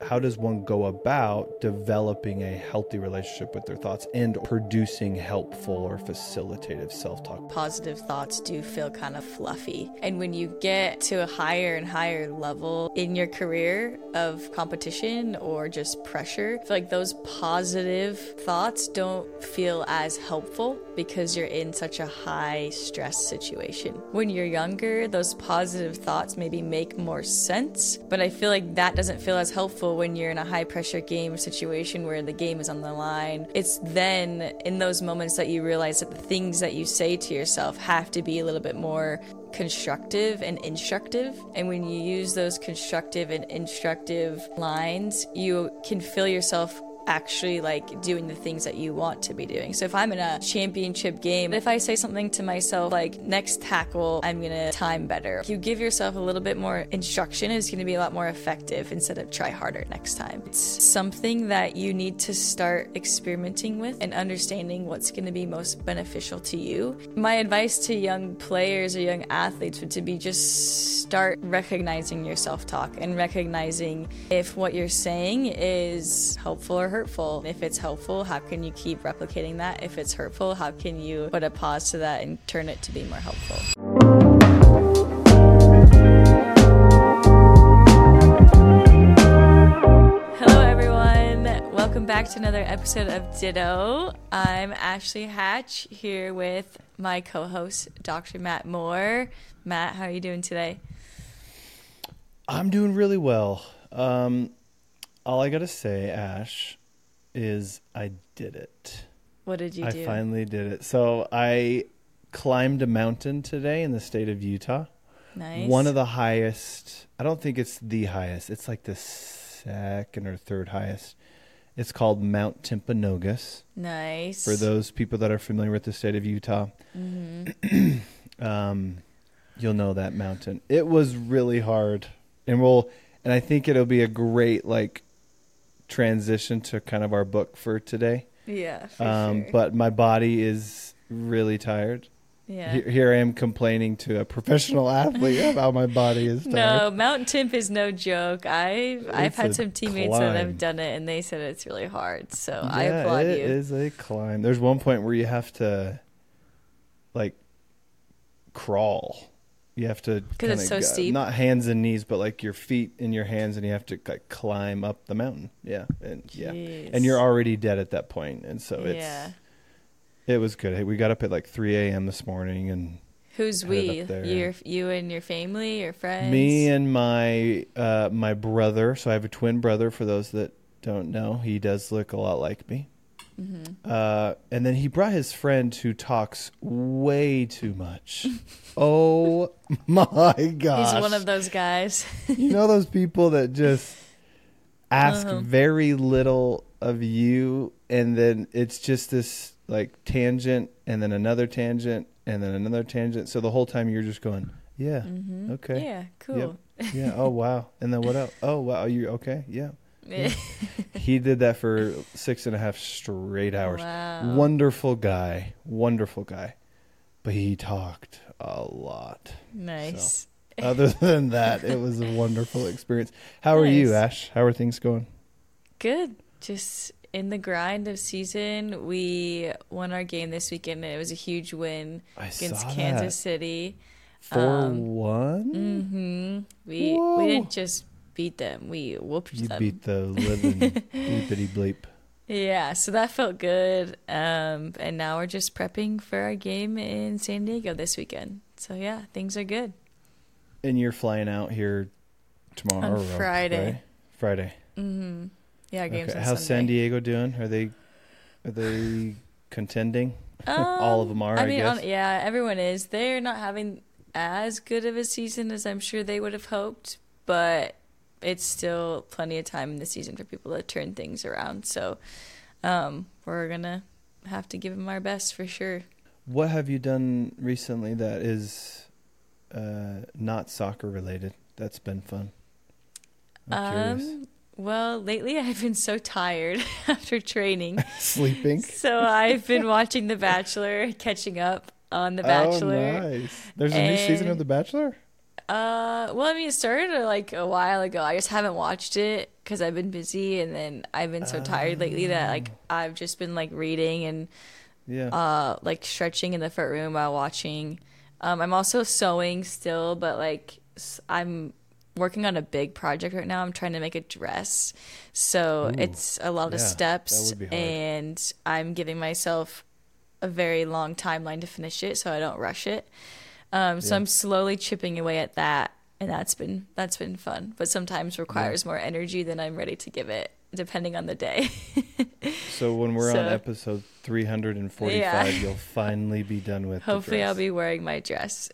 how does one go about developing a healthy relationship with their thoughts and producing helpful or facilitative self-talk? Positive thoughts do feel kind of fluffy. And when you get to a higher and higher level in your career of competition or just pressure, I feel like those positive thoughts don't feel as helpful because you're in such a high stress situation. When you're younger, those positive thoughts maybe make more sense, but I feel like that doesn't feel as helpful when you're in a high pressure game situation where the game is on the line. It's then in those moments that you realize that the things that you say to yourself have to be a little bit more constructive and instructive. And when you use those constructive and instructive lines, you can feel yourself actually like doing the things that you want to be doing. So if I'm in a championship game, if I say something to myself like next tackle, I'm gonna time better. If you give yourself a little bit more instruction, it's gonna be a lot more effective instead of try harder next time. It's something that you need to start experimenting with and understanding what's gonna be most beneficial to you. My advice to young players or young athletes would to be just start recognizing your self-talk and recognizing if what you're saying is helpful or hurtful. If it's helpful, how can you keep replicating that? If it's hurtful, how can you put a pause to that and turn it to be more helpful? Hello everyone, welcome back to another episode of Ditto. I'm Ashley Hatch here with my co-host, Dr. Matt Moore. Matt, how are you doing today? I'm doing really well. All I gotta say, Ash, is I did it. What did you do? I finally did it. So I climbed a mountain today in the state of Utah. Nice. One of the highest. I don't think it's the highest. It's like the second or third highest. It's called Mount Timpanogos. Nice. For those people that are familiar with the state of Utah, you'll know that mountain. It was really hard, and I think it'll be a great transition to kind of our book for today. Yeah, for sure. But my body is really tired. Yeah. Here I am complaining to a professional athlete about my body is tired. No, Mount Timp is no joke. I've had some teammates that have done it, and they said it's really hard. So yeah, I applaud you. It is a climb. There's one point where you have to crawl. You have to because it's so steep. Not hands and knees, but your feet in your hands, and you have to climb up the mountain. Yeah, and and you're already dead at that point, and so it was good. Hey, we got up at 3 a.m. this morning, and who's we? You and your family, your friends? Me and my my brother. So I have a twin brother. For those that don't know, he does look a lot like me. Mm-hmm. And then he brought his friend who talks way too much. Oh my gosh. He's one of those guys. You know those people that just ask very little of you, and then it's just this tangent, and then another tangent, and then another tangent. So the whole time you're just going, yeah, okay. Yeah, cool. Yep. Yeah, oh wow. And then what else? Oh wow, are you okay? Yeah. He did that for 6.5 straight hours. Wow. Wonderful guy, but he talked a lot. Nice. So, other than that, it was a wonderful experience. How are you, Ash? How are things going? Good. Just in the grind of season. We won our game this weekend, and it was a huge win against Kansas City. 4-1? Mm-hmm. We didn't just beat them. We whooped them. You beat the living bleepity bleep. Yeah, so that felt good. And now we're just prepping for our game in San Diego this weekend. So yeah, things are good. And you're flying out here tomorrow? On Friday. Friday. Mm-hmm. Yeah, our game's on How's Sunday. San Diego doing? Are they contending? All of them are, I guess. Yeah, everyone is. They're not having as good of a season as I'm sure they would have hoped, but it's still plenty of time in the season for people to turn things around. So we're going to have to give them our best for sure. What have you done recently that is not soccer related? That's been fun. I'm curious. Well, lately I've been so tired after training. Sleeping. So I've been watching The Bachelor, catching up on The Bachelor. Oh, nice. There's a new season of The Bachelor? Well, I mean, it started like a while ago. I just haven't watched it because I've been busy, and then I've been so tired lately that like I've just been like reading and Yeah. like stretching in the front room while watching. I'm also sewing still, but like I'm working on a big project right now. I'm trying to make a dress, so Ooh. it's a lot of Yeah, that steps, would be hard. and I'm giving myself a very long timeline to finish it, so I don't rush it. So Yeah. I'm slowly chipping away at that, and that's been fun. But sometimes requires more energy than I'm ready to give it, depending on the day. So when we're on So, episode 345, yeah. you'll finally be done with the Hopefully, I'll dress. be wearing my dress.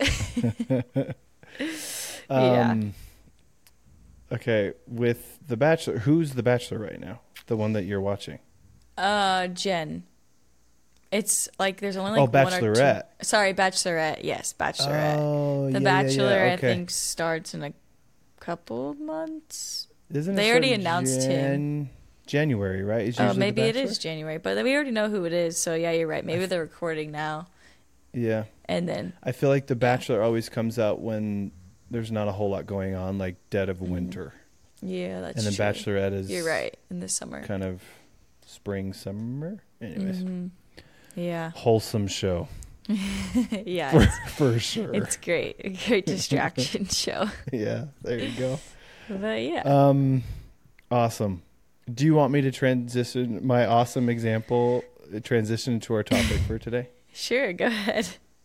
Yeah. Um, okay, with The Bachelor, who's The Bachelor right now? The one that you're watching? Jen. It's like there's only Oh, like one or Bachelorette. two. Sorry, Bachelorette. Yes, Bachelorette. Oh, The yeah, yeah, Bachelor, yeah. I Okay. think, starts in a couple months. Isn't it They start already in announced him. January, right? Is Oh, usually maybe The it is Bachelor? January, but we already know who it is. So yeah, you're right. Maybe they're recording now, Yeah. and then I feel like The Bachelor always comes out when there's not a whole lot going on, like dead of winter. yeah, that's And then true. Bachelorette is You're right, in the summer. kind of spring, summer. Anyways, Yeah, wholesome show yeah, for sure. it's great. A great distraction show. Yeah, there you go. But yeah, Awesome. Do you want me to transition my awesome example transition to our topic for today? sure, go ahead.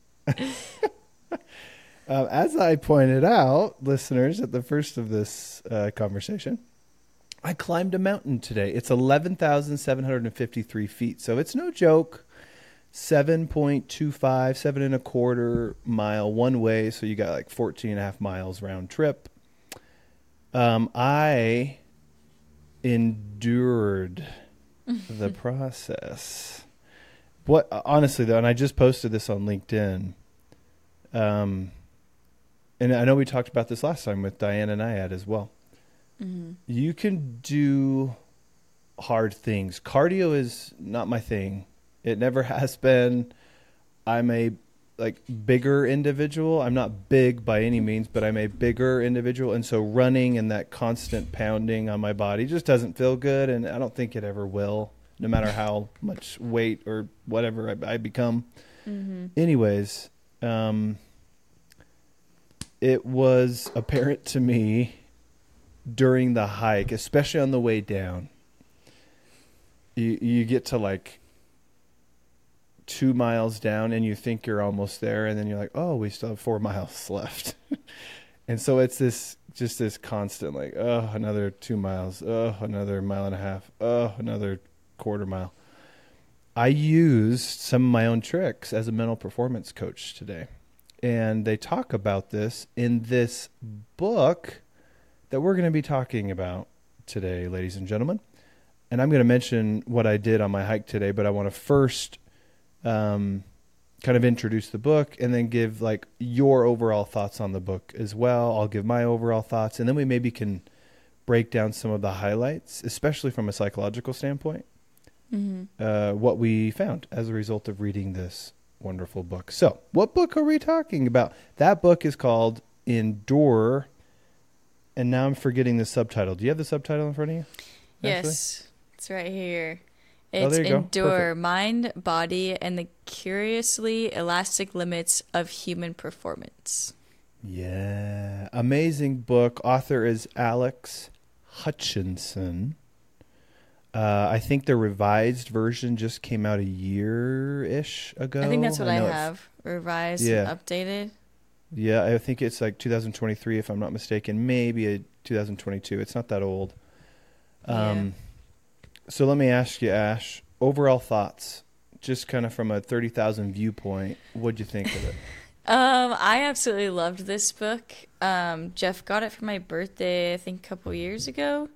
As I pointed out, listeners, at the first of this conversation, I climbed a mountain today. It's 11,753 feet, so it's no joke. 7.25, 7.25 mile one way, so you got like 14 and a half miles round trip. I endured the process. What honestly though, and I just posted this on LinkedIn. And I know we talked about this last time with Diana and Ayad as well. You can do hard things. Cardio is not my thing. It never has been. I'm a bigger individual. I'm not big by any means, but I'm a bigger individual, and so running and that constant pounding on my body just doesn't feel good, and I don't think it ever will, no matter how much weight or whatever I become. Anyways, it was apparent to me during the hike, especially on the way down. You get to like 2 miles down and you think you're almost there, and then you're like, oh, we still have 4 miles left. And so it's this constant like, oh, another 2 miles, oh, another mile and a half, oh, another quarter mile. I used some of my own tricks as a mental performance coach today, and they talk about this in this book that we're going to be talking about today, ladies and gentlemen. And I'm going to mention what I did on my hike today, but I want to first kind of introduce the book and then give like your overall thoughts on the book as well. I'll give my overall thoughts, and then we maybe can break down some of the highlights, especially from a psychological standpoint, what we found as a result of reading this wonderful book. So what book are we talking about? That book is called Endure, and now I'm forgetting the subtitle. Do you have the subtitle in front of you? Yes, it's right here. Oh, It's there you go. Endure, Perfect. Mind, Body, and the Curiously Elastic Limits of Human Performance. Yeah. Amazing book. Author is Alex Hutchinson. I think the revised version just came out a year-ish ago. I think that's what I know have. Revised Yeah. and updated. Yeah, I think it's like 2023, if I'm not mistaken. Maybe a 2022. It's not that old. Yeah. So let me ask you, Ash, overall thoughts, just kind of from a 30,000 viewpoint. What'd you think of it? I absolutely loved this book. Jeff got it for my birthday, I think a couple years ago.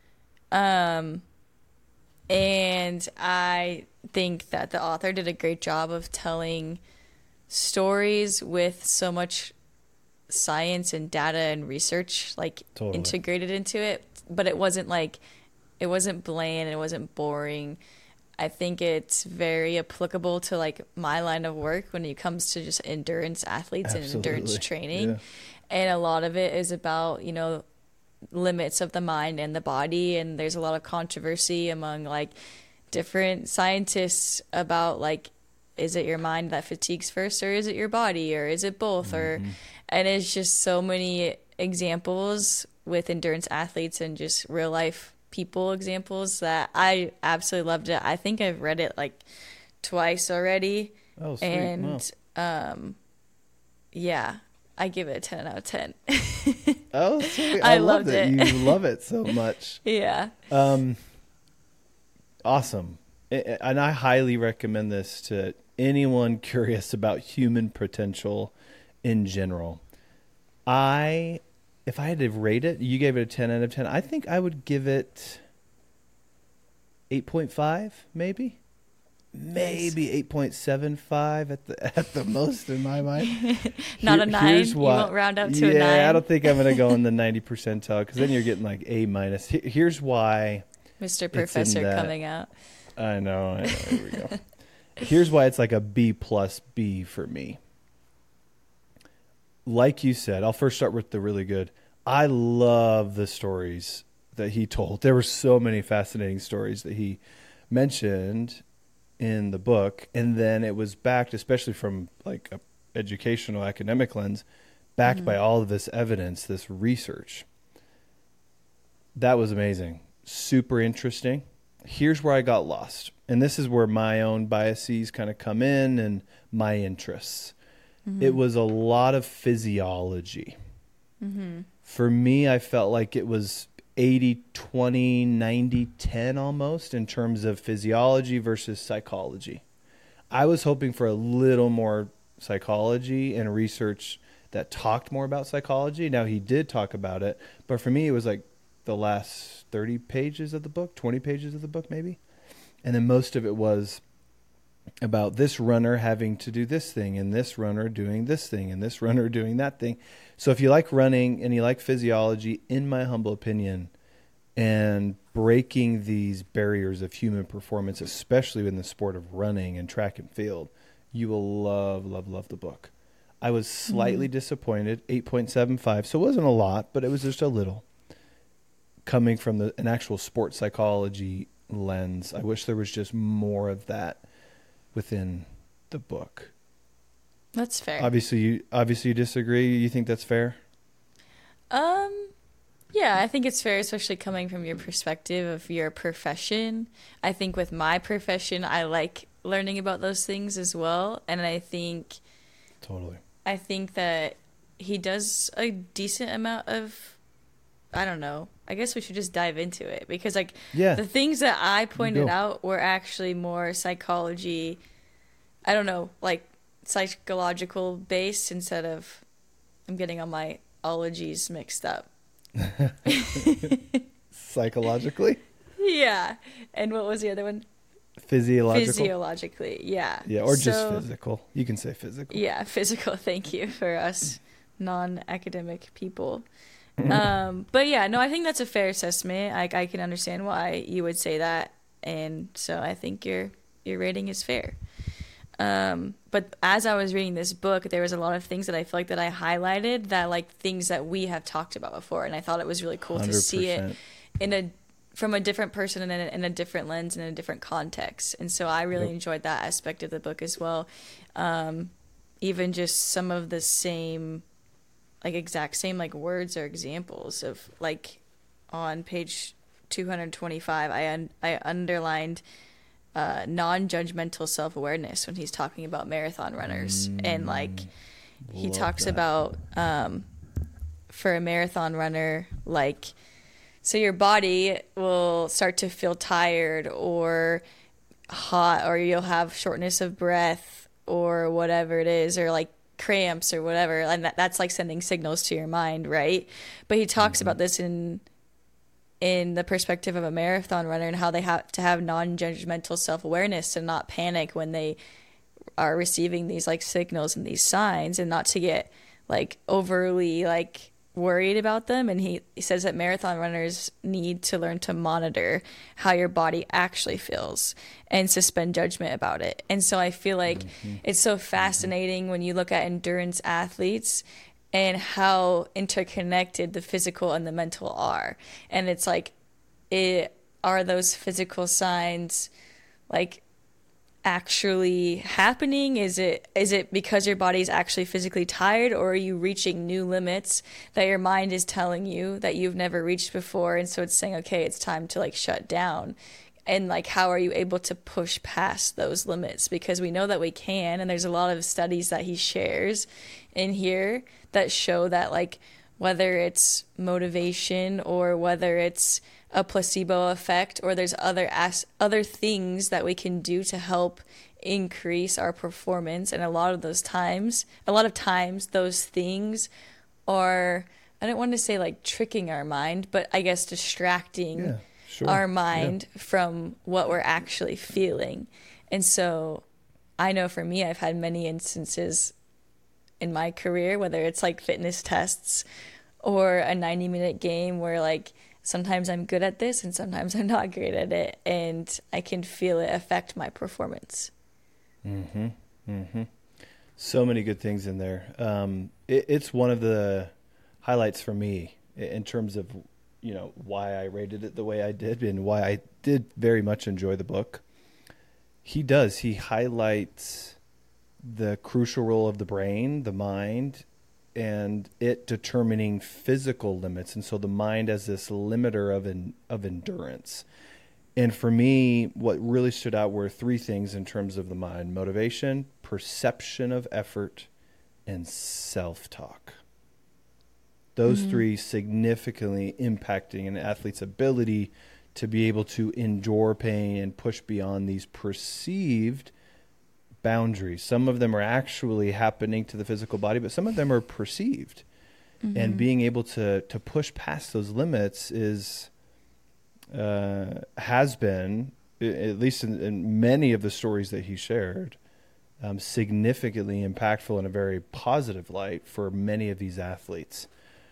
And I think that the author did a great job of telling stories with so much science and data and research Totally. integrated into it, but it wasn't bland, it wasn't boring. I think it's very applicable to like my line of work when it comes to just endurance athletes and endurance Absolutely. training. Yeah. And a lot of it is about, limits of the mind and the body. And there's a lot of controversy among like different scientists about like, is it your mind that fatigues first, or is it your body, or is it both? And it's just so many examples with endurance athletes and just real life people examples that I absolutely loved it. I think I've read it like twice already. Oh, sweet. And yeah, I give it a 10 out of 10. Oh, sweet. I love loved that it. you love it so much. Yeah. Awesome. And I highly recommend this to anyone curious about human potential in general. If I had to rate it, you gave it a 10 out of 10. I think I would give it 8.5, maybe. Maybe 8.75 at the most in my mind. Not a 9. You won't round up to a 9. Yeah, I don't think I'm going to go in the 90 percentile, because then you're getting like A minus. Here's why. Mr. Professor coming out. I know. Here we go. Here's why it's like a B plus B for me. Like you said, I'll first start with the really good. I love the stories that he told. There were so many fascinating stories that he mentioned in the book, and then it was backed, especially from like a educational academic lens, backed by all of this evidence, this research. That was amazing. Super interesting. Here's where I got lost. And this is where my own biases kind of come in and my interests. It was a lot of physiology. For me, I felt like it was 80-20, 90-10 almost in terms of physiology versus psychology. I was hoping for a little more psychology and research that talked more about psychology. Now, he did talk about it, but for me, it was like the last 30 pages of the book, 20 pages of the book maybe. And then most of it was about this runner having to do this thing, and this runner doing this thing, and this runner doing that thing. So if you like running and you like physiology, in my humble opinion, and breaking these barriers of human performance, especially in the sport of running and track and field, you will love, love, love the book. I was slightly disappointed, 8.75. So it wasn't a lot, but it was just a little. Coming from an actual sports psychology lens, I wish there was just more of that within the book. That's fair. Obviously you disagree. You think that's fair? Yeah, I think it's fair, especially coming from your perspective of your profession. I think with my profession, I like learning about those things as well. And I think that he does a decent amount of, I don't know, I guess we should just dive into it, because like the things that I pointed out were actually more psychology, I don't know, like psychological based, instead of, I'm getting all my ologies mixed up. Psychologically? Yeah. And what was the other one? Physiologically, yeah. Yeah, or just physical. You can say physical. Yeah, physical. Thank you for us non-academic people. But yeah, no, I think that's a fair assessment. I can understand why you would say that, and so I think your rating is fair. But as I was reading this book, there was a lot of things that I feel like that I highlighted, that like things that we have talked about before, and I thought it was really cool 100%. To see it from a different person and in a different lens and in a different context. And so I really enjoyed that aspect of the book as well. Even just some of the same, like exact same like words or examples of, like on page 225, I underlined non-judgmental self-awareness when he's talking about marathon runners. And like he talks about for a marathon runner, like, so your body will start to feel tired or hot, or you'll have shortness of breath or whatever it is, or like cramps or whatever, and that's like sending signals to your mind, right? But he talks about this in the perspective of a marathon runner, and how they have to have non-judgmental self-awareness and not panic when they are receiving these like signals and these signs, and not to get like overly like worried about them. And he says that marathon runners need to learn to monitor how your body actually feels and suspend judgment about it. And so I feel like it's so fascinating when you look at endurance athletes and how interconnected the physical and the mental are. And it's like, are those physical signs like actually happening? Is it because your body's actually physically tired, or are you reaching new limits that your mind is telling you that you've never reached before, and so it's saying, okay, it's time to like shut down? And like, how are you able to push past those limits? Because we know that we can, and there's a lot of studies that he shares in here that show that, like, whether it's motivation or whether it's a placebo effect, or there's other things that we can do to help increase our performance. And a lot of times those things are, I don't want to say like tricking our mind, but I guess distracting our mind from what we're actually feeling. And so I know for me, I've had many instances in my career, whether it's like fitness tests or a 90-minute game, where like sometimes I'm good at this and sometimes I'm not great at it, and I can feel it affect my performance. Mm-hmm. Mm-hmm. So many good things in there. It's one of the highlights for me in terms of, you know, why I rated it the way I did and why I did very much enjoy the book. He highlights the crucial role of the brain, the mind, and it determining physical limits. And so the mind as this limiter of endurance. And for me, what really stood out were three things in terms of the mind: motivation, perception of effort, and self-talk. Those three significantly impacting an athlete's ability to be able to endure pain and push beyond these perceived boundaries. Some of them are actually happening to the physical body, but some of them are perceived. And being able to push past those limits has been, at least in many of the stories that he shared, significantly impactful in a very positive light for many of these athletes.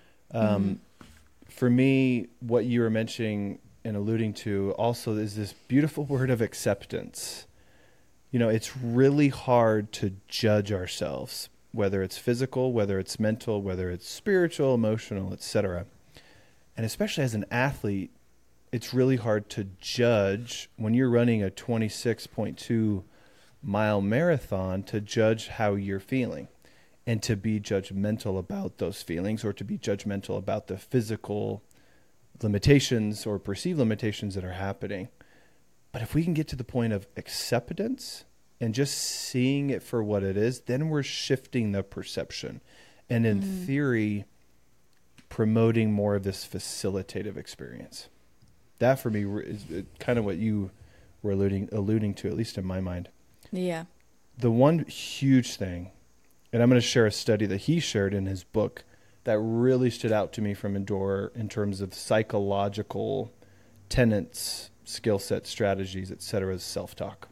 For me, what you were mentioning and alluding to also is this beautiful word of acceptance. You know, it's really hard to judge ourselves, whether it's physical, whether it's mental, whether it's spiritual, emotional, etc. And especially as an athlete, it's really hard to judge when you're running a 26.2 mile marathon, to judge how you're feeling and to be judgmental about those feelings, or to be judgmental about the physical limitations or perceived limitations that are happening. But if we can get to the point of acceptance and just seeing it for what it is, then we're shifting the perception. And in theory, promoting more of this facilitative experience. That for me is kind of what you were alluding to, at least in my mind. Yeah. The one huge thing, and I'm going to share a study that he shared in his book that really stood out to me from Endure in terms of psychological tenets, skill set, strategies, etc., is self-talk.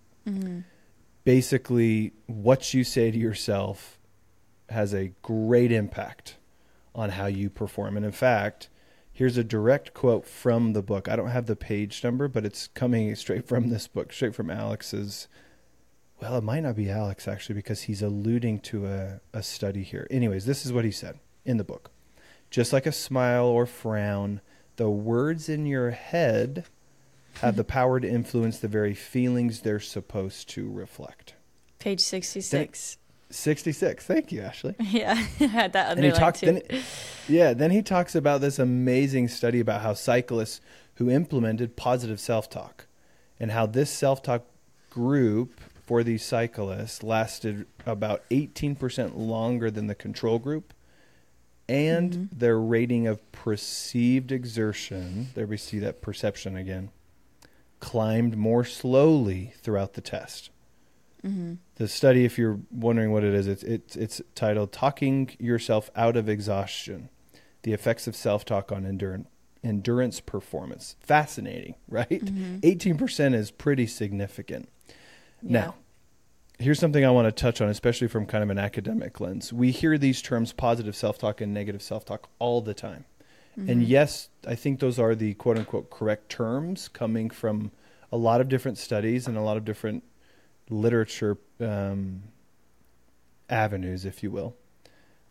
Basically, what you say to yourself has a great impact on how you perform. And in fact, here's a direct quote from the book. I don't have the page number, but it's coming straight from this book, straight from Alex's. Well, it might not be Alex, actually, because he's alluding to a study here. Anyways, this is what he said in the book. Just like a smile or frown, the words in your head have the power to influence the very feelings they're supposed to reflect. Page 66. 66. Thank you, Ashley. Yeah, I had that underlined too. Then he talks about this amazing study about how cyclists who implemented positive self-talk and how this self-talk group for these cyclists lasted about 18% longer than the control group, and their rating of perceived exertion, there we see that perception again, climbed more slowly throughout the test. The study, if you're wondering what it is, it's titled "Talking Yourself Out of Exhaustion: The Effects of Self-Talk on Endurance Performance." Fascinating, right? 18% is pretty significant. Yeah. Now, here's something I want to touch on, especially from kind of an academic lens. We hear these terms, positive self-talk and negative self-talk, all the time. And yes, I think those are the quote-unquote correct terms coming from a lot of different studies and a lot of different literature avenues, if you will.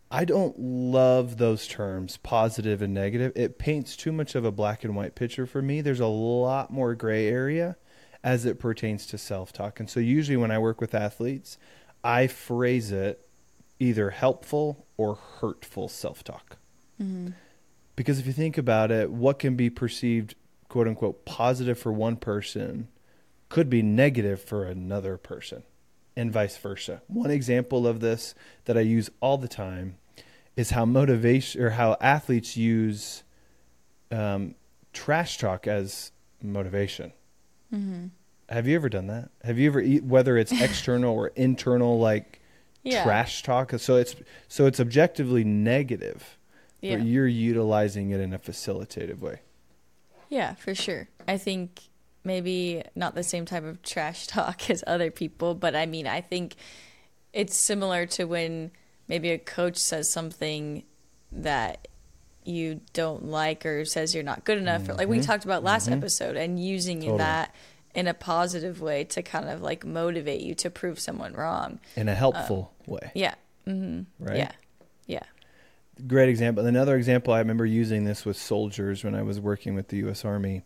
I don't love those terms, positive and negative. It paints too much of a black and white picture for me. There's a lot more gray area as it pertains to self-talk. And so usually when I work with athletes, I phrase it either helpful or hurtful self-talk. Mm-hmm. Because if you think about it, what can be perceived, quote unquote, positive for one person could be negative for another person, and vice versa. One example of this that I use all the time is how motivation, or how athletes use trash talk as motivation. Mm-hmm. Have you ever done that? Have you ever, whether it's external or internal, like trash talk? So it's objectively negative, but you're utilizing it in a facilitative way. Yeah, for sure. I think maybe not the same type of trash talk as other people, but I mean, I think it's similar to when maybe a coach says something that you don't like or says you're not good enough. Mm-hmm. Like we talked about last episode, and using that in a positive way to kind of like motivate you to prove someone wrong. In a helpful way. Yeah. Mm-hmm. Right? Yeah. Yeah. Great example. Another example, I remember using this with soldiers when I was working with the U.S. Army.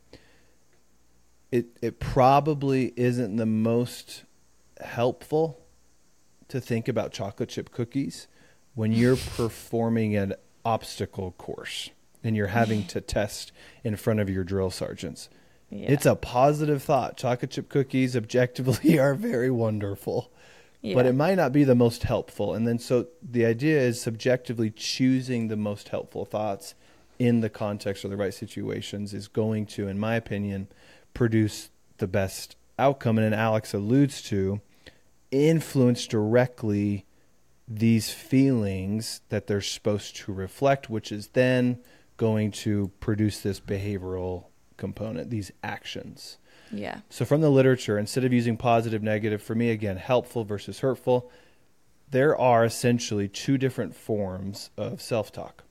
It probably isn't the most helpful to think about chocolate chip cookies when you're performing an obstacle course and you're having to test in front of your drill sergeants. Yeah. It's a positive thought. Chocolate chip cookies objectively are very wonderful, but it might not be the most helpful. And then so the idea is subjectively choosing the most helpful thoughts in the context of the right situations is going to, in my opinion, produce the best outcome. And then Alex alludes to influence directly these feelings that they're supposed to reflect, which is then going to produce this behavioral component, these actions. Yeah. So from the literature, instead of using positive, negative, for me, again, helpful versus hurtful, there are essentially two different forms of self-talk.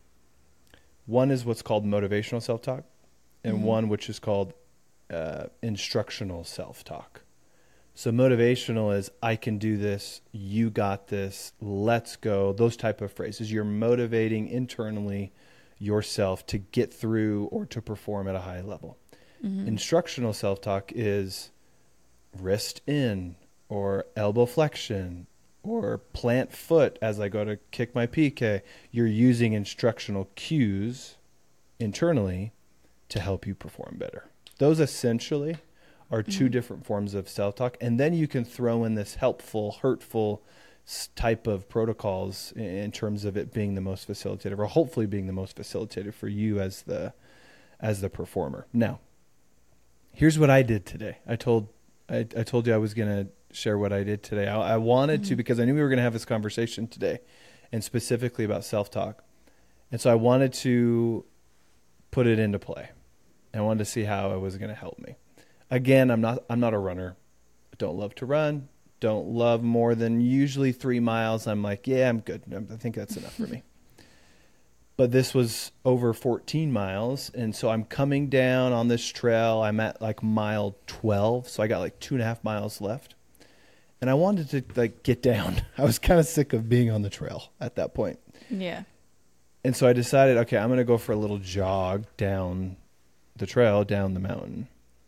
One is what's called motivational self-talk, and one which is called instructional self-talk. So motivational is, I can do this, you got this, let's go, those type of phrases. You're motivating internally yourself to get through or to perform at a high level. Instructional self-talk is wrist in or elbow flexion or plant foot as I go to kick my PK. You're using instructional cues internally to help you perform better. Those essentially are two different forms of self-talk. And then you can throw in this helpful, hurtful type of protocols in terms of it being the most facilitative, or hopefully being the most facilitative for you as the performer. Now, here's what I did today. I told you I was going to share what I did today. I wanted to, because I knew we were going to have this conversation today, and specifically about self-talk. And so I wanted to put it into play. I wanted to see how it was going to help me. Again, I'm not a runner. I don't love to run. Don't love more than usually 3 miles. I'm like, yeah, I'm good. I think that's enough for me. But this was over 14 miles. And so I'm coming down on this trail. I'm at like mile 12. So I got like 2.5 miles left. And I wanted to like get down. I was kind of sick of being on the trail at that point. Yeah. And so I decided, okay, I'm going to go for a little jog down the trail, down the mountain.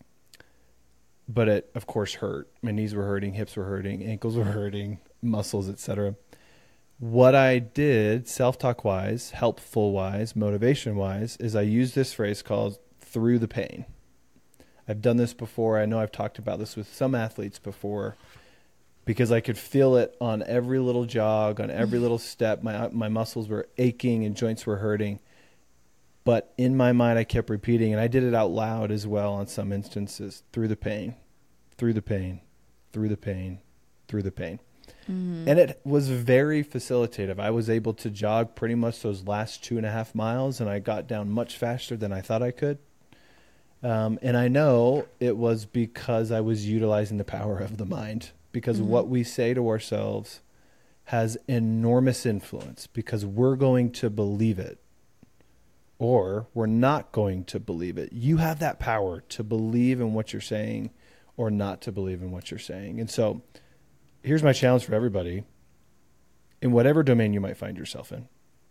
But it, of course, hurt. My knees were hurting, hips were hurting, ankles were hurting, muscles, etc. What I did, self-talk wise, helpful wise, motivation wise, is I used this phrase called through the pain. I've done this before. I know I've talked about this with some athletes before, because I could feel it on every little jog, on every little step. My muscles were aching and joints were hurting. But in my mind, I kept repeating, and I did it out loud as well on some instances, through the pain, through the pain, through the pain, through the pain. And it was very facilitative. I was able to jog pretty much those last 2.5 miles, and I got down much faster than I thought I could. And I know it was because I was utilizing the power of the mind, because what we say to ourselves has enormous influence, because we're going to believe it. Or we're not going to believe it. You have that power to believe in what you're saying or not to believe in what you're saying. And so here's my challenge for everybody. In whatever domain you might find yourself in,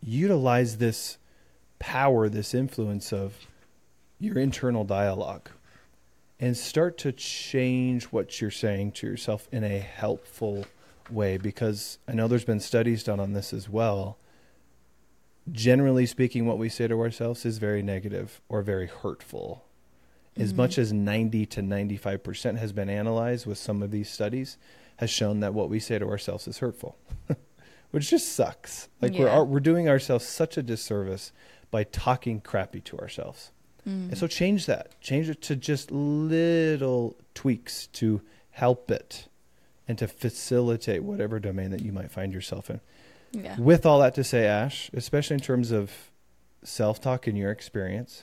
utilize this power, this influence of your internal dialogue, and start to change what you're saying to yourself in a helpful way. Because I know there's been studies done on this as well. Generally speaking, what we say to ourselves is very negative or very hurtful. As much as 90 to 95% has been analyzed with some of these studies, has shown that what we say to ourselves is hurtful, which just sucks. Like we're doing ourselves such a disservice by talking crappy to ourselves. And so change that. Change it to just little tweaks to help it and to facilitate whatever domain that you might find yourself in. Yeah. With all that to say, Ash, especially in terms of self-talk in your experience,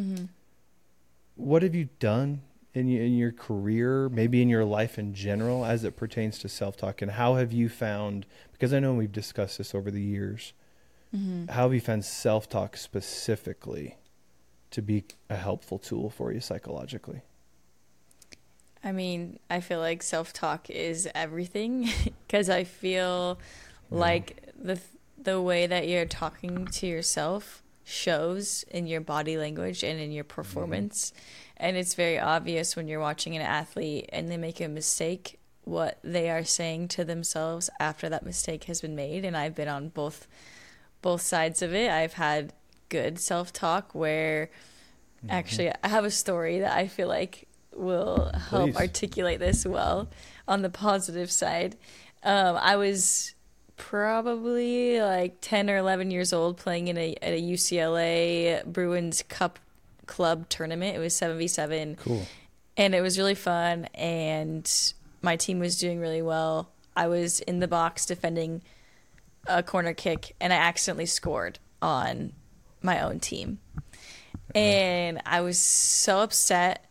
what have you done in your career, maybe in your life in general, as it pertains to self-talk? And how have you found, because I know we've discussed this over the years, how have you found self-talk specifically to be a helpful tool for you psychologically? I mean, I feel like self-talk is everything, because I feel like the way that you're talking to yourself shows in your body language and in your performance. And it's very obvious when you're watching an athlete and they make a mistake, what they are saying to themselves after that mistake has been made. And I've been on both sides of it. I've had good self-talk where actually I have a story that I feel like will help articulate this well. On the positive side, I was probably like 10 or 11 years old playing at a UCLA Bruins Cup club tournament. It was 7v7. Cool. And it was really fun, and my team was doing really well. I was in the box defending a corner kick, and I accidentally scored on my own team. And I was so upset,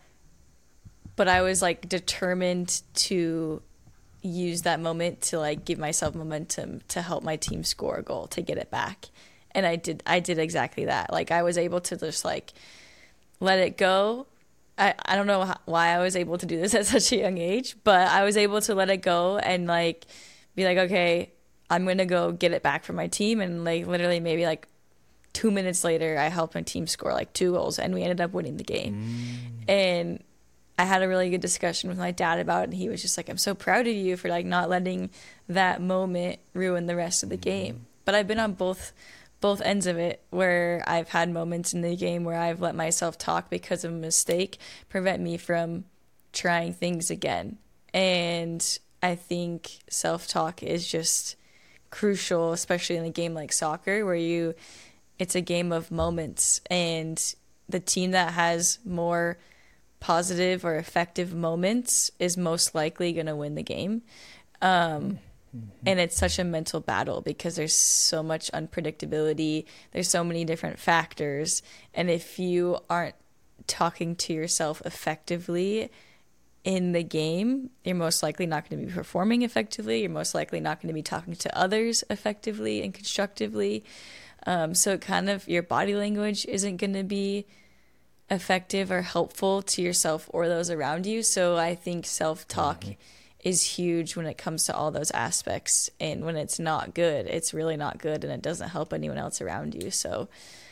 but I was like determined to use that moment to like give myself momentum to help my team score a goal to get it back. And I did exactly that. Like I was able to just like let it go. I don't know why I was able to do this at such a young age, but I was able to let it go and like be like, okay, I'm going to go get it back from my team. And like literally maybe like 2 minutes later, I helped my team score like 2 goals and we ended up winning the game. And I had a really good discussion with my dad about it, and he was just like, I'm so proud of you for like not letting that moment ruin the rest of the game. But I've been on both ends of it, where I've had moments in the game where I've let myself talk because of a mistake prevent me from trying things again. And I think self-talk is just crucial, especially in a game like soccer, where it's a game of moments, and the team that has more positive or effective moments is most likely going to win the game. And it's such a mental battle because there's so much unpredictability. There's so many different factors. And if you aren't talking to yourself effectively in the game, you're most likely not going to be performing effectively. You're most likely not going to be talking to others effectively and constructively. So kind of your body language isn't going to be effective or helpful to yourself or those around you. So I think self-talk is huge when it comes to all those aspects. And when it's not good, it's really not good, and it doesn't help anyone else around you. So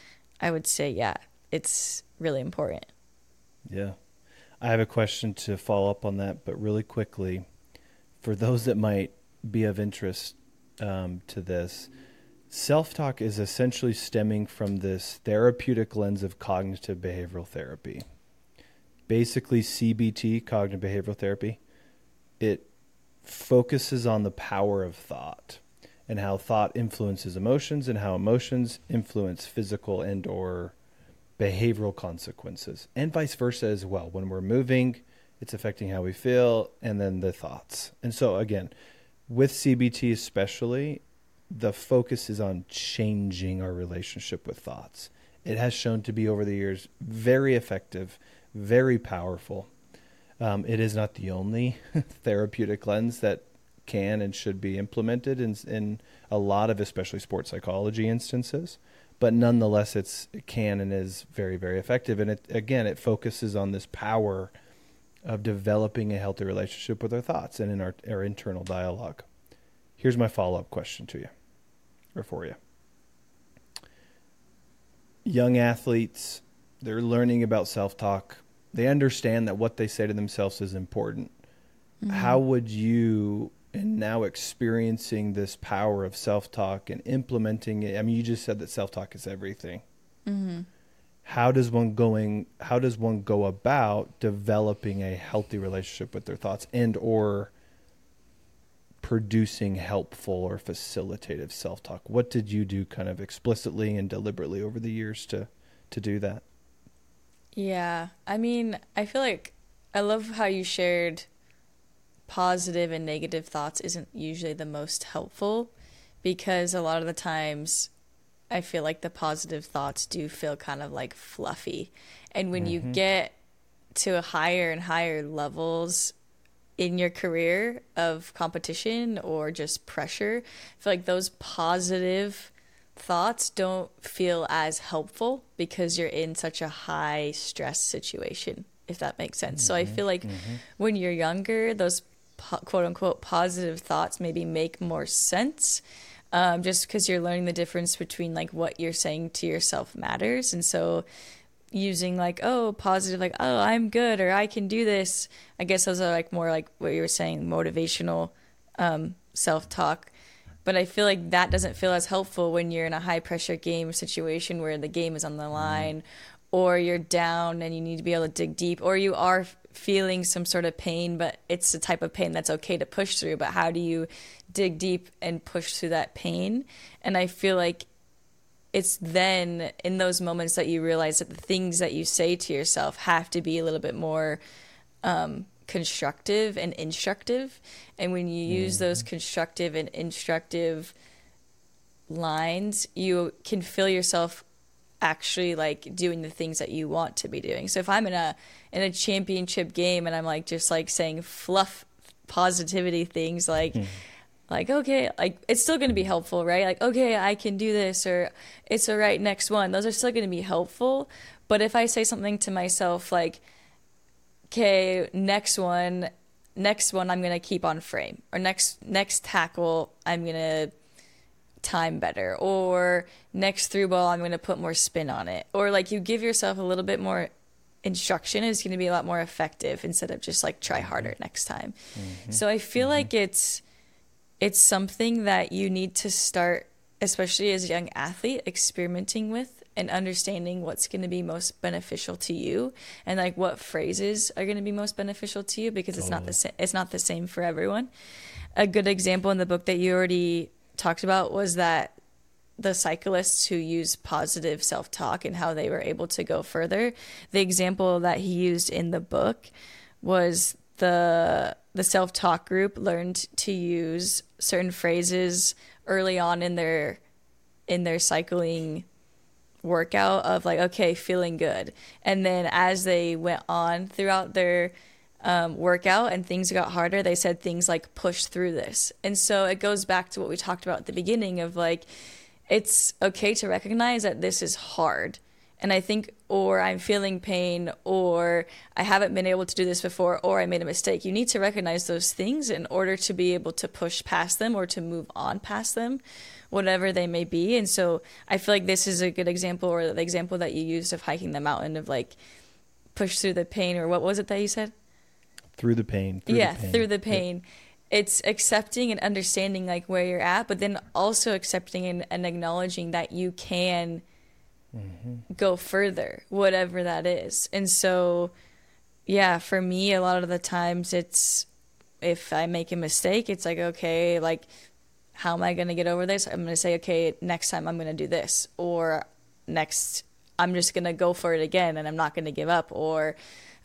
I would say, yeah, it's really important. Yeah. I have a question to follow up on that, but really quickly, for those that might be of interest to this, self-talk is essentially stemming from this therapeutic lens of cognitive behavioral therapy. Basically, CBT, cognitive behavioral therapy, it focuses on the power of thought and how thought influences emotions and how emotions influence physical and or behavioral consequences, and vice versa as well. When we're moving, it's affecting how we feel, and then the thoughts. And so again, with CBT especially, the focus is on changing our relationship with thoughts. It has shown to be over the years very effective, very powerful. It is not the only therapeutic lens that can and should be implemented in a lot of especially sports psychology instances, but nonetheless it can and is very, very effective. And it focuses on this power of developing a healthy relationship with our thoughts and in our internal dialogue. Here's my follow-up question to you, or for you. young athletes, they're learning about self-talk. They understand that what they say to themselves is important. How would you, and now experiencing this power of self-talk and implementing it, I mean, you just said that self-talk is everything. How does one go about developing a healthy relationship with their thoughts and or producing helpful or facilitative self-talk? What did you do kind of explicitly and deliberately over the years to do that? Yeah, I mean, I feel like I love how you shared positive and negative thoughts isn't usually the most helpful, because a lot of the times I feel like the positive thoughts do feel kind of like fluffy. And when you get to higher and higher levels in your career of competition or just pressure, I feel like those positive thoughts don't feel as helpful because you're in such a high stress situation, if that makes sense. So I feel like when you're younger, those quote unquote positive thoughts maybe make more sense, just because you're learning the difference between like what you're saying to yourself matters. And so using like, oh, positive, like, oh, I'm good, or I can do this. I guess those are like more like what you were saying, motivational self-talk. But I feel like that doesn't feel as helpful when you're in a high pressure game situation where the game is on the line, or you're down and you need to be able to dig deep, or you are feeling some sort of pain, but it's the type of pain that's okay to push through. But how do you dig deep and push through that pain? And I feel like it's then in those moments that you realize that the things that you say to yourself have to be a little bit more constructive and instructive. And when you use those constructive and instructive lines, you can feel yourself actually like doing the things that you want to be doing. So if I'm in a championship game and I'm like just like saying fluff positivity things like okay, like it's still going to be helpful, right? Like, okay, I can do this, or it's all right, next one. Those are still going to be helpful. But if I say something to myself like, okay, next one I'm going to keep on frame, or next tackle I'm going to time better, or next through ball I'm going to put more spin on it, or like you give yourself a little bit more instruction, is going to be a lot more effective instead of just like try harder next time. So I feel like it's something that you need to start, especially as a young athlete, experimenting with and understanding what's going to be most beneficial to you, and like what phrases are going to be most beneficial to you, because it's not the same for everyone. A good example in the book that you already talked about was that the cyclists who use positive self-talk and how they were able to go further. The example that he used in the book was the self-talk group learned to use certain phrases early on in their cycling workout of like, okay, feeling good. And then as they went on throughout their workout and things got harder, they said things like push through this. And so it goes back to what we talked about at the beginning of like, it's okay to recognize that this is hard. And I think, or I'm feeling pain, or I haven't been able to do this before, or I made a mistake. You need to recognize those things in order to be able to push past them or to move on past them, whatever they may be. And so I feel like this is a good example, or the example that you used of hiking the mountain of like push through the pain, or what was it that you said? Through the pain. Through the pain. Yep. It's accepting and understanding like where you're at, but then also accepting and acknowledging that you can go further, whatever that is. And so, yeah, for me, a lot of the times it's, if I make a mistake, it's like, okay, like, how am I going to get over this? I'm going to say, okay, next time I'm going to do this, or next, I'm just going to go for it again and I'm not going to give up, or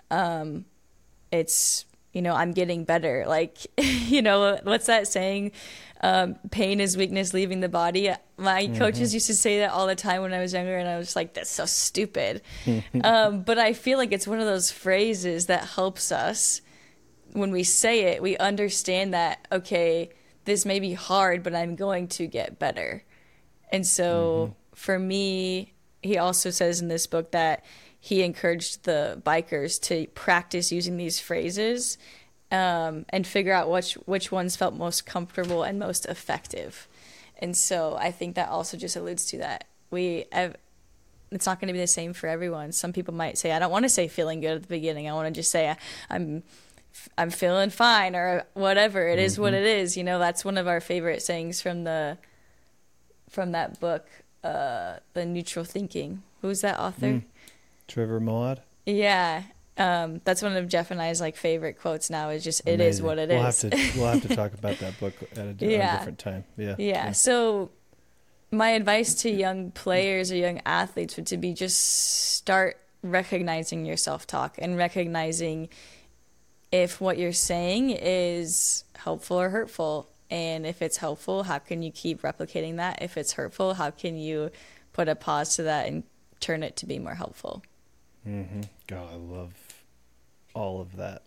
it's, I'm getting better. Like, what's that saying? Pain is weakness leaving the body. My coaches used to say that all the time when I was younger, and I was like, that's so stupid. But I feel like it's one of those phrases that helps us when we say it. We understand that, okay, this may be hard, but I'm going to get better. And so for me, he also says in this book that he encouraged the bikers to practice using these phrases and figure out which ones felt most comfortable and most effective. And so I think that also just alludes to that. it's not going to be the same for everyone. Some people might say, I don't want to say feeling good at the beginning. I want to just say I'm feeling fine, or whatever. It is what it is. That's one of our favorite sayings from that book, The Neutral Thinking. Who's that author? Trevor Moawad. Yeah. That's one of Jeff and I's favorite quotes now, is just, it is what it is. We'll have to talk about that book at a different time. Yeah. So my advice to young players or young athletes would to be just start recognizing your self-talk and recognizing if what you're saying is helpful or hurtful. And if it's helpful, how can you keep replicating that? If it's hurtful, how can you put a pause to that and turn it to be more helpful? Mm-hmm. God, I love all of that.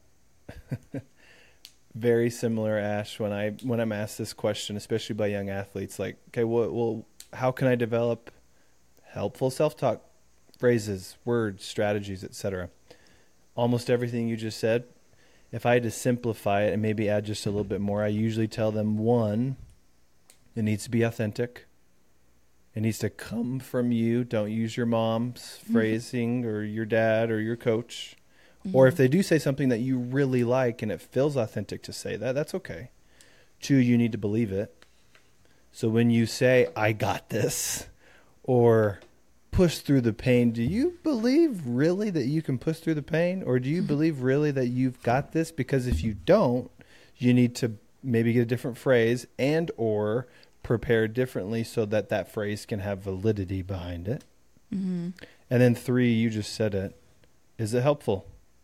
Very similar, Ash, when I'm asked this question, especially by young athletes, okay, well, how can I develop helpful self-talk phrases, words, strategies, etc.? Almost everything you just said, if I had to simplify it and maybe add just a little bit more, I usually tell them, one, it needs to be authentic. It needs to come from you. Don't use your mom's phrasing or your dad or your coach. Or if they do say something that you really like and it feels authentic to say that, that's okay. Two, you need to believe it. So when you say, I got this, or push through the pain, do you believe really that you can push through the pain? Or do you believe really that you've got this? Because if you don't, you need to maybe get a different phrase and or prepare differently so that phrase can have validity behind it. And then three, you just said it. Is it helpful?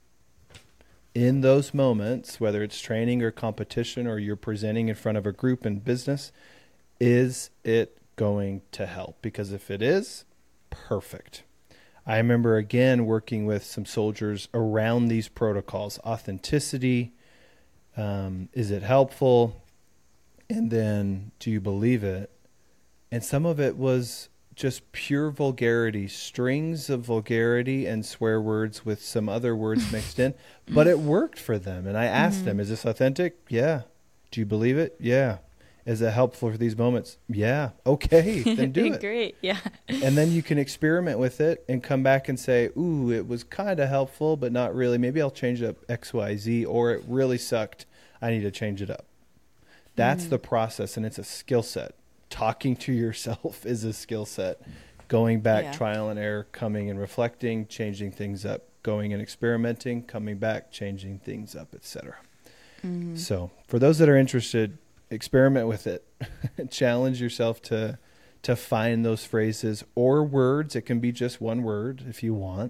In those moments, whether it's training or competition or you're presenting in front of a group in business, is it going to help? Because if it is, perfect. I remember, again, working with some soldiers around these protocols. Authenticity, is it helpful? And then, do you believe it? And some of it was just pure vulgarity, strings of vulgarity and swear words with some other words mixed in. But it worked for them. And I asked them, is this authentic? Yeah. Do you believe it? Yeah. Is it helpful for these moments? Yeah. Okay, then do it. Great, yeah. And then you can experiment with it and come back and say, ooh, it was kind of helpful, but not really. Maybe I'll change it up X, Y, Z, or it really sucked. I need to change it up. That's the process, and it's a skill set. Talking to yourself is a skill set. Going back, trial and error, coming and reflecting, changing things up, going and experimenting, coming back, changing things up, etc. So for those that are interested, experiment with it. Challenge yourself to find those phrases or words. It can be just one word if you want,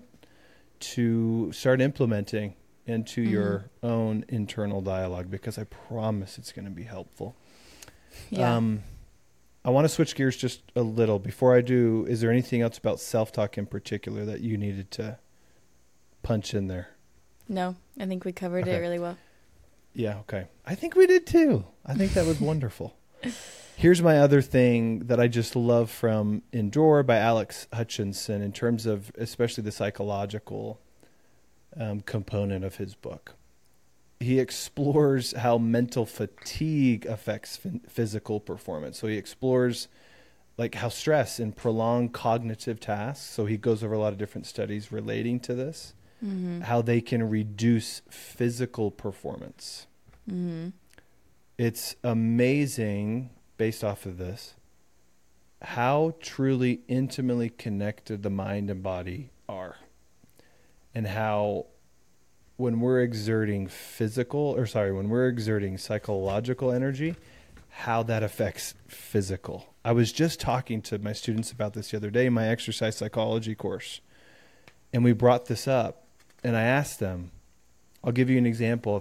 to start implementing into your own internal dialogue, because I promise it's going to be helpful. Yeah. I want to switch gears just a little. Before I do, is there anything else about self-talk in particular that you needed to punch in there? No, I think we covered it really well. Yeah, okay. I think we did too. I think that was wonderful. Here's my other thing that I just love from Endure by Alex Hutchinson, in terms of especially the psychological component of his book. He explores how mental fatigue affects physical performance. So he explores how stress and prolonged cognitive tasks. So he goes over a lot of different studies relating to this, how they can reduce physical performance. It's amazing, based off of this, how truly intimately connected the mind and body are, and how when we're exerting psychological energy, how that affects physical. I was just talking to my students about this the other day in my exercise psychology course, and we brought this up, and I asked them, I'll give you an example of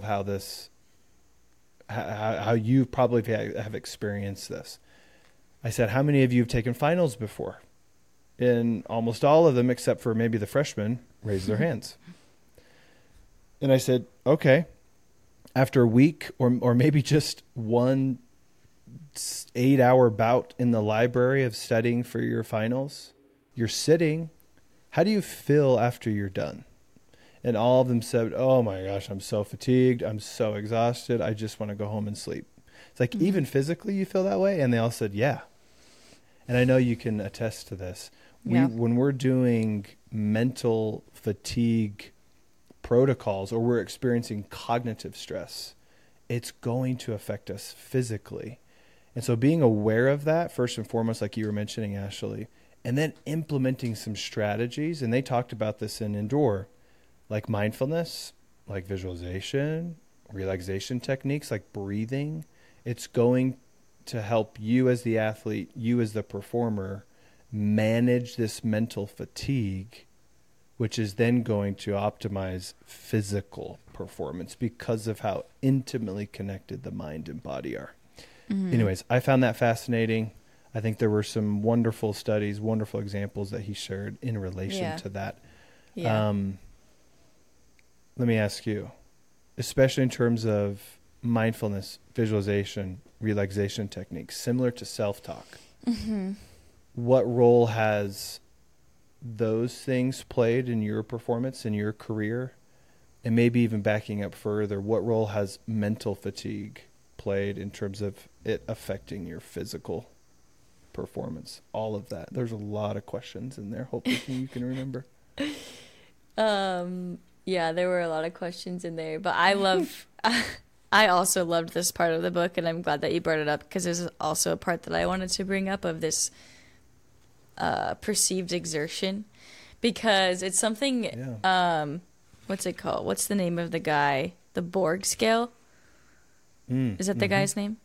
how you probably have experienced this. I said, how many of you have taken finals before? And almost all of them, except for maybe the freshmen, raised their hands. And I said, okay, after a week or maybe just 1 8-hour bout in the library of studying for your finals, you're sitting, how do you feel after you're done? And all of them said, oh my gosh, I'm so fatigued. I'm so exhausted. I just want to go home and sleep. It's like, even physically you feel that way? And they all said, yeah. And I know you can attest to this. Yeah. When we're doing mental fatigue protocols or we're experiencing cognitive stress, it's going to affect us physically. And so being aware of that, first and foremost, like you were mentioning, Ashley, and then implementing some strategies. And they talked about this in Endure, like mindfulness, like visualization, relaxation techniques, like breathing. It's going to help you as the athlete, you as the performer, manage this mental fatigue, which is then going to optimize physical performance because of how intimately connected the mind and body are. Mm-hmm. Anyways, I found that fascinating. I think there were some wonderful studies, wonderful examples that he shared in relation to that. Yeah. Let me ask you, especially in terms of mindfulness, visualization, relaxation techniques, similar to self-talk, what role has those things played in your performance, in your career? And maybe even backing up further, what role has mental fatigue played in terms of it affecting your physical performance? All of that. There's a lot of questions in there. Hopefully you can remember. Yeah, there were a lot of questions in there, but I also loved this part of the book, and I'm glad that you brought it up because there's also a part that I wanted to bring up of this perceived exertion, because it's something, what's it called? What's the name of the guy? The Borg scale? Is that the guy's name?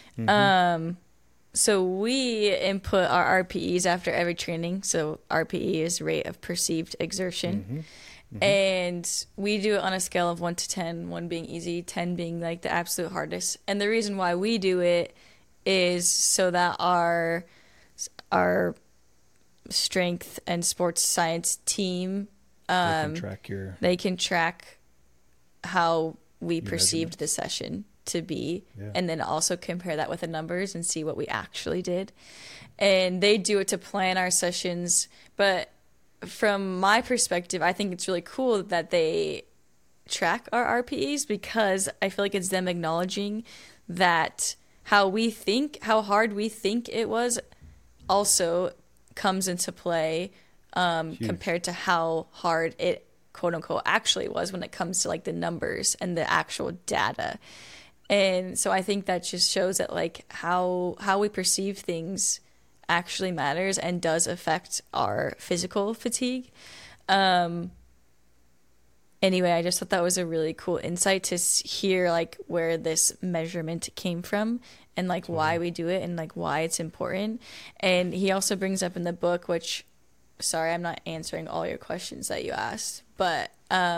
So we input our RPEs after every training. So RPE is rate of perceived exertion. And we do it on a scale of 1 to 10, 1 being easy, 10 being like the absolute hardest. And the reason why we do it is so that our strength and sports science team, they can track how we perceived the session to be, and then also compare that with the numbers and see what we actually did. And they do it to plan our sessions, but from my perspective, I think it's really cool that they track our RPEs, because I feel like it's them acknowledging that how hard we think it was also comes into play compared to how hard it quote unquote actually was when it comes to like the numbers and the actual data. And so I think that just shows that like how we perceive things actually matters and does affect our physical fatigue. Anyway, I just thought that was a really cool insight to hear like where this measurement came from and like why we do it and like why it's important. And he also brings up in the book, which, sorry, I'm not answering all your questions that you asked, but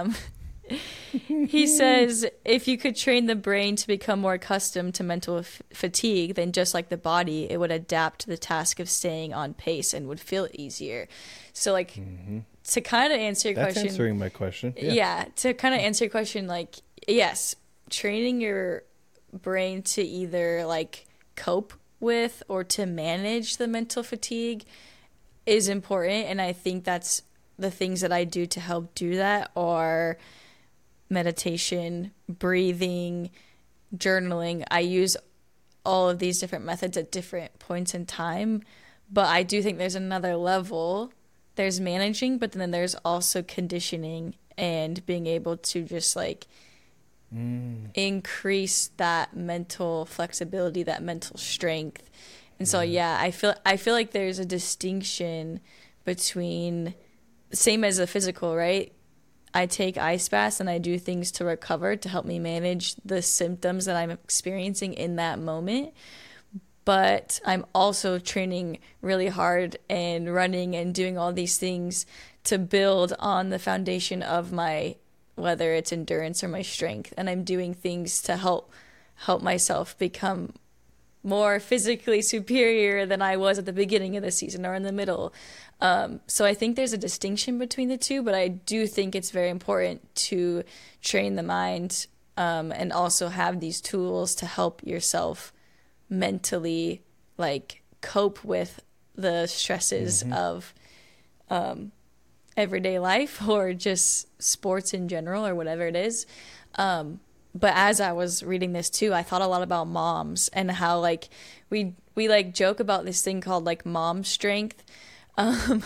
he says if you could train the brain to become more accustomed to mental fatigue, then just like the body, it would adapt to the task of staying on pace and would feel easier. So like to kind of answer your question. That's answering my question. Yeah, to kind of answer your question, like, yes, training your brain to either like cope with or to manage the mental fatigue is important. And I think that's the things that I do to help do that are meditation, breathing, journaling. I use all of these different methods at different points in time, but I do think there's another level. There's managing, but then there's also conditioning and being able to just like increase that mental flexibility, that mental strength. And so I feel like there's a distinction between, same as the physical, right? I take ice baths and I do things to recover to help me manage the symptoms that I'm experiencing in that moment. But I'm also training really hard and running and doing all these things to build on the foundation of my, whether it's endurance or my strength. And I'm doing things to help myself become more physically superior than I was at the beginning of the season or in the middle. So I think there's a distinction between the two, but I do think it's very important to train the mind and also have these tools to help yourself mentally like cope with the stresses of everyday life or just sports in general or whatever it is. But as I was reading this too, I thought a lot about moms and how like we like joke about this thing called like mom strength.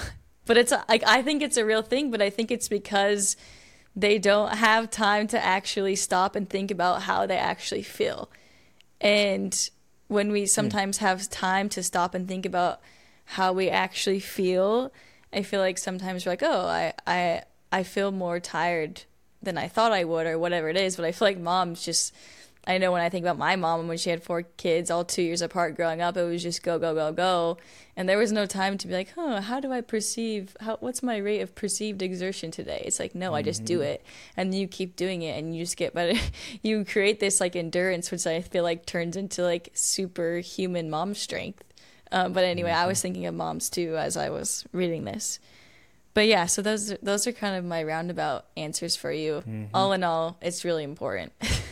But it's like, I think it's a real thing, but I think it's because they don't have time to actually stop and think about how they actually feel. And when we sometimes have time to stop and think about how we actually feel, I feel like sometimes we're like, oh, I feel more tired than I thought I would, or whatever it is. But I feel like moms just, I know when I think about my mom, when she had 4 kids, all 2 years apart growing up, it was just go, go, go, go. And there was no time to be like, how do I what's my rate of perceived exertion today? It's like, no, I just do it. And you keep doing it and you just get better. You create this like endurance, which I feel like turns into like superhuman mom strength. But anyway, I was thinking of moms too as I was reading this. But yeah, so those are kind of my roundabout answers for you. All in all, it's really important.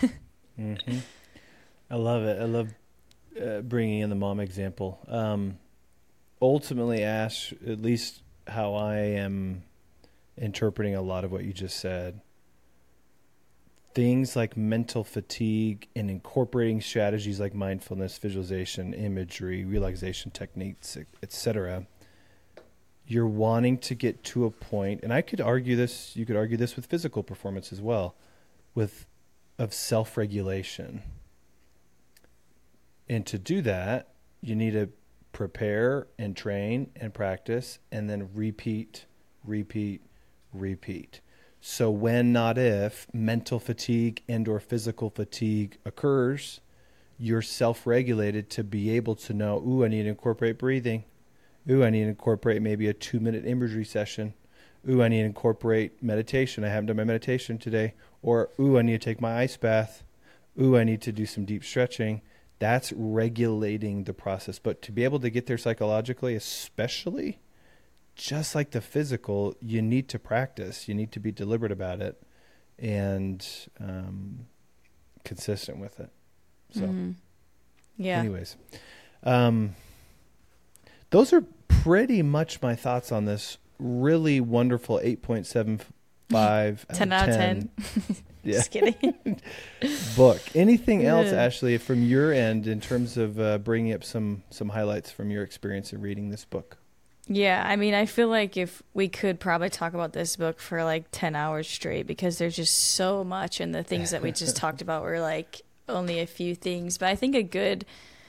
I love it. I love bringing in the mom example. Ultimately, Ash, at least how I am interpreting a lot of what you just said, things like mental fatigue and incorporating strategies like mindfulness, visualization, imagery, relaxation techniques, etc. You're wanting to get to a point, and you could argue this with physical performance as well, of self-regulation. And to do that, you need to prepare and train and practice and then repeat. So when, not if, mental fatigue and or physical fatigue occurs, you're self-regulated to be able to know, ooh, I need to incorporate breathing. Ooh, I need to incorporate maybe a 2-minute imagery session. Ooh, I need to incorporate meditation. I haven't done my meditation today. Or, ooh, I need to take my ice bath. Ooh, I need to do some deep stretching. That's regulating the process. But to be able to get there psychologically, especially, just like the physical, you need to practice. You need to be deliberate about it and consistent with it. So, yeah. Anyways, those are pretty much my thoughts on this really wonderful 8.75 10 out of 10. Yeah. Just kidding. Book. Anything else, Ashley, from your end in terms of bringing up some highlights from your experience in reading this book? Yeah, I mean, I feel like if we could probably talk about this book for like 10 hours straight, because there's just so much, and the things that we just talked about were like only a few things. But I think a good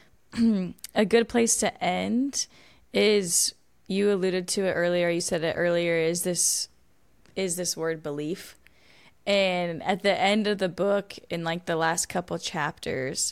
place to end is, you alluded to it earlier, you said it earlier, is this word belief. And at the end of the book, in like the last couple chapters,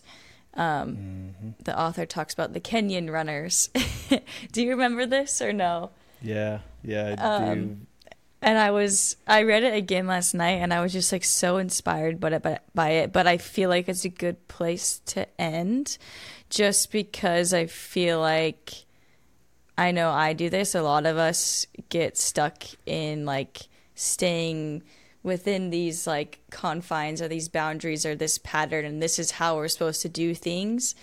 the author talks about the Kenyan runners. Do you remember this or no? Yeah, I do. And I read it again last night, and I was just like so inspired by it. But I feel like it's a good place to end, just because I feel like, I know I do this. A lot of us get stuck in like staying within these like confines or these boundaries or this pattern, and this is how we're supposed to do things.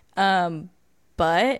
But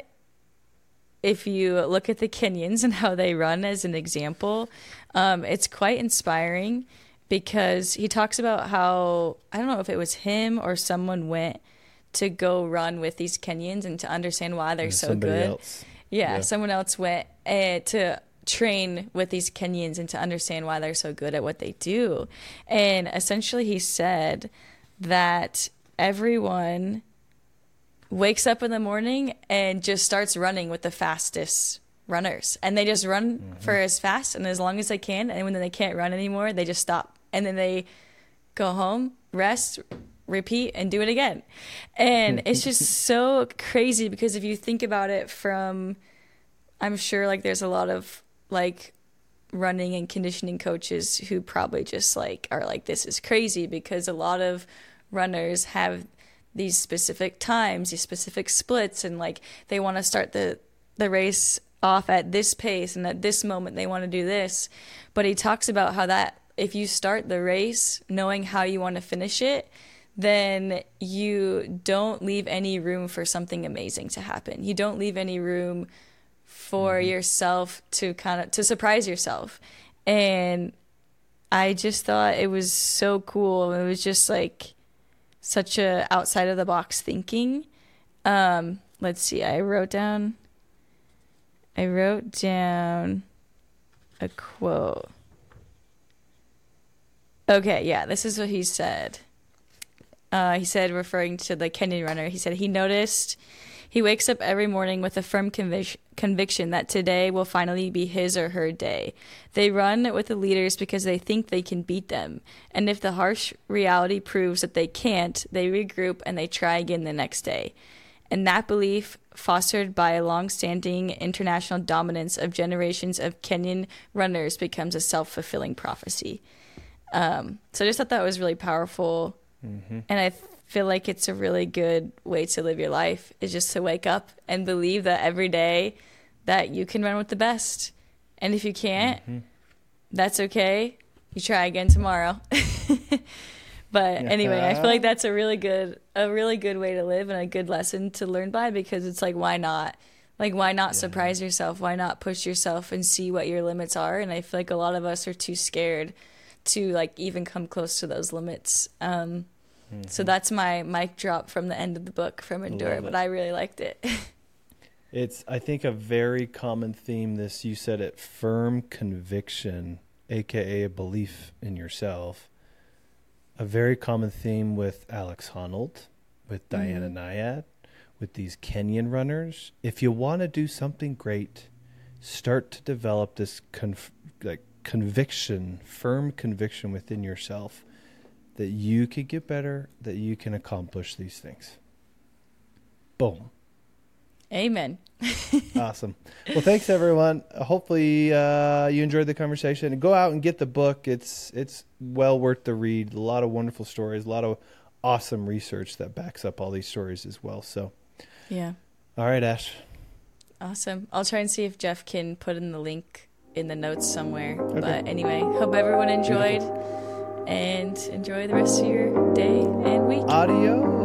if you look at the Kenyans and how they run as an example, it's quite inspiring, because he talks about how, I don't know if it was him or someone went to go run with these Kenyans and to understand why they're so good. Else. Yeah, someone else went to train with these Kenyans and to understand why they're so good at what they do. And essentially he said that everyone wakes up in the morning and just starts running with the fastest runners, and they just run for as fast and as long as they can, and when they can't run anymore, they just stop, and then they go home, rest, repeat, and do it again. And it's just so crazy, because if you think about it from, I'm sure like there's a lot of like running and conditioning coaches who probably just like are like, this is crazy, because a lot of runners have these specific times, these specific splits, and like they want to start the race off at this pace, and at this moment they want to do this. But he talks about how that if you start the race knowing how you want to finish it, then you don't leave any room for something amazing to happen. You don't leave any room for yourself to to surprise yourself. And I just thought it was so cool. It was just like such a outside of the box thinking. Let's see, I wrote down a quote. Okay, yeah, this is what he said. He said, referring to the Kenyan runner, he said he noticed he wakes up every morning with a firm conviction that today will finally be his or her day. They run with the leaders because they think they can beat them. And if the harsh reality proves that they can't, they regroup and they try again the next day. And that belief, fostered by a long-standing international dominance of generations of Kenyan runners, becomes a self-fulfilling prophecy. So I just thought that was really powerful. Mm-hmm. And I feel like it's a really good way to live your life, is just to wake up and believe that every day that you can run with the best. And if you can't, that's okay. You try again tomorrow. But anyway, I feel like that's a really good way to live and a good lesson to learn by, because it's like, why not? Like, why not surprise yourself? Why not push yourself and see what your limits are? And I feel like a lot of us are too scared to like even come close to those limits. So that's my mic drop from the end of the book from Endure, but I really liked it. It's, I think, a very common theme, this, you said it, firm conviction, aka a belief in yourself. A very common theme with Alex Honnold, with Diana Nyad, with these Kenyan runners. If you want to do something great, start to develop this conviction, firm conviction within yourself that you could get better, that you can accomplish these things. Boom. Amen. Awesome. Well, thanks everyone. Hopefully you enjoyed the conversation. Go out and get the book. It's well worth the read. A lot of wonderful stories, a lot of awesome research that backs up all these stories as well. So, yeah. All right, Ash. Awesome. I'll try and see if Jeff can put in the link in the notes somewhere. Okay. But anyway, hope everyone enjoyed. Beautiful. And enjoy the rest of your day and week. Adios.